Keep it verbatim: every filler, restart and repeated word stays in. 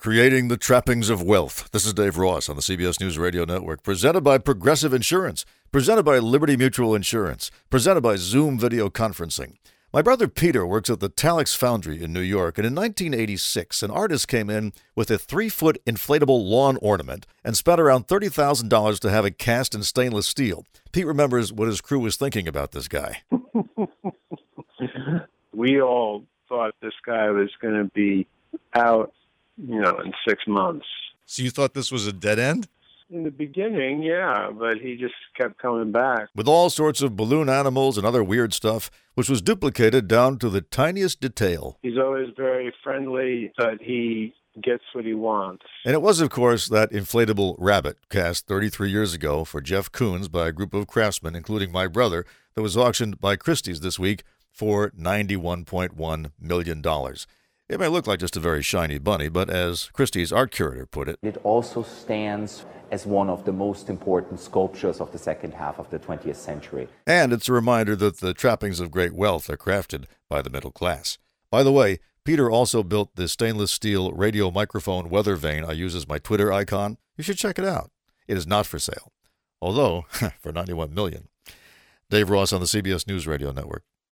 Creating the Trappings of Wealth. This is Dave Ross on the C B S News Radio Network, presented by Progressive Insurance, presented by Liberty Mutual Insurance, presented by Zoom Video Conferencing. My brother Peter works at the Talix Foundry in New York, and in nineteen eighty-six, an artist came in with a three-foot inflatable lawn ornament and spent around thirty thousand dollars to have it cast in stainless steel. Pete remembers what his crew was thinking about this guy. We all thought this guy was going to be out, you know, in six months. So you thought this was a dead end? In the beginning, yeah, but he just kept coming back. With all sorts of balloon animals and other weird stuff, which was duplicated down to the tiniest detail. He's always very friendly, but he gets what he wants. And it was, of course, that inflatable rabbit cast thirty-three years ago for Jeff Koons by a group of craftsmen, including my brother, that was auctioned by Christie's this week for ninety-one point one million dollars. It may look like just a very shiny bunny, but as Christie's art curator put it, it also stands as one of the most important sculptures of the second half of the twentieth century. And it's a reminder that the trappings of great wealth are crafted by the middle class. By the way, Peter also built the stainless steel radio microphone weather vane I use as my Twitter icon. You should check it out. It is not for sale, although for ninety-one million dollars. Dave Ross on the C B S News Radio Network.